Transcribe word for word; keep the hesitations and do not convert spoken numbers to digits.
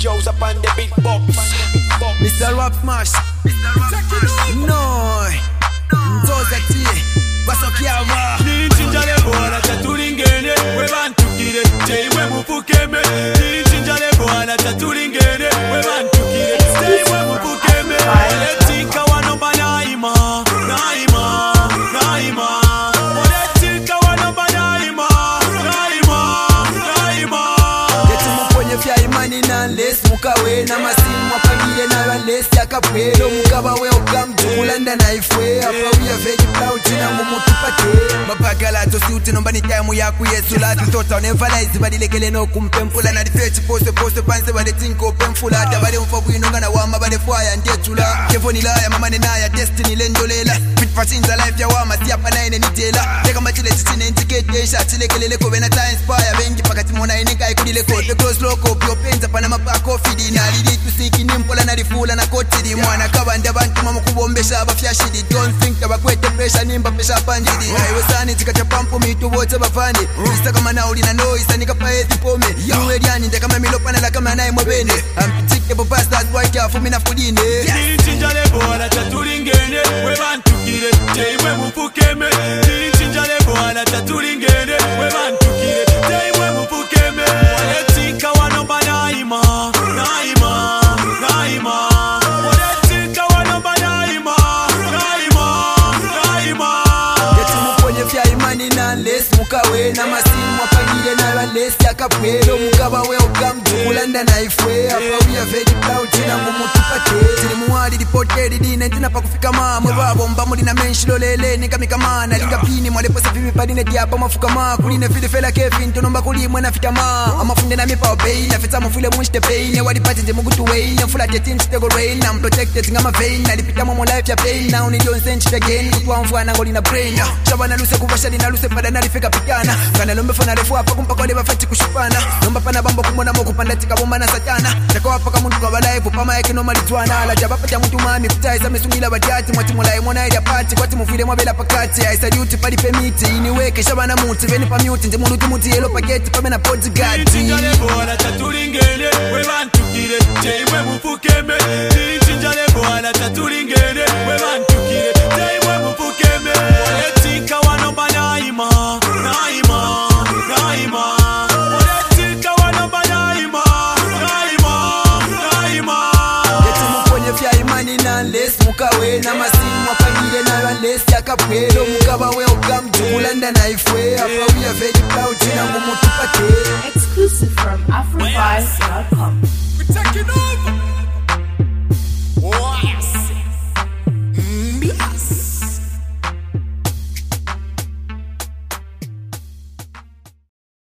Joe's up on the big box. Mister Rock Smash, no, Nzoza T, Basokiava. Ninjale boana taturingene, we bantukire, stay we mupukeme. Ninjale boana taturingene, we bantukire, stay we mupukeme. Oletika wanomba naima, naima, naima. Oletika wanomba naima, naima, naima. Yetu mponye fya imani na les mukawe na masimu wapangile na wales ya kapelo mukaba we okamtu kulanda na ifwe hapa we are very proud na mumutupate mapagala to suit no bani time ya ku yesu la tota never lies badilekele no kumpempula na difechi post post panse bade tinko pemfula da bade mfa bwino ngana wama bade fire ndiye tula kevoni la ya mama nena ya destiny lendolela fit passenger life ya wama tia pa nine ni jela teka machile chine indicate sha chilekelele ko bena time inspire bengi pakati mona inika ikudile ko the close loco pio penza pana mapako fidi na lili tusiki nimpola na rifula na kotidi mwana kabande abantu mama kubombesha abafyashidi don't think abakwete pressure nimba pesha panjidi aiwe sani tikacha pampo mitu wote bafani isa kama na ulina no isa nikapa eti pome yuwe liani nde kama milopana la kama nae mwebene ampitike bo bastards boy kafu mina fudine Ninjale boana taturingene, we bantukire, stay we mupukeme. Ninjale boana taturingene, we bantukire, stay we mupukeme. Oletika wanomba naima, naima, naima. Oletika wanomba naima, naima, naima. yetu mponye fya imani na les mukawe na masimu wapangile na wales ya kapelo mukaba we okamtu kulanda na ifwe hapa we are very proud na mumutupate tiri muwali reported dine tina pa kufika mama babo mbamu dina menshilo lele nika mikamana linga pini mwalepo safi padine diapa mafuka ma kuline fili fela kevin tonomba kulimwe na fitama amafunde na mipa obey na fita mufule munshite pain wadi pati nje mugutu way na fula tetin stego rain I'm protected ngama vein na lipita mo life ya pain now ni don't send shit again kutwa mfua na ngoli na brain chaba na luse kuvasha na luse pada na lifika pikana kana lombe fona refu hapa kumpa kwa leba fati kushupana nomba pana bambo kumona mo kupanda tika bomba na satana tako hapa kama mtu kwa balai pama yake no malitwana ala jaba pata mtu mami kutaiza mesungila bajati mwati mulai mona ile party kwati mufile mwabela pakati I salute pali permit iniweke shaba na muti veni pa mute nje mundu tumuti yellow packet pa mena bodyguard Ninjale boana taturingene, we bantukire, stay we mupukeme. Ninjale boana taturingene, we bantukire, stay we mupukeme. Oletika wanomba naima, naima, naima. Oletika wanomba naima, naima, naima. yetu mponye fya imani na les mukawe na masimu wapangile na wales ya kapelo mukaba we okamtu kulanda na ifwe hapa we are very proud na mumutupate Exclusive from Afro Vibes dot com. We're taking over.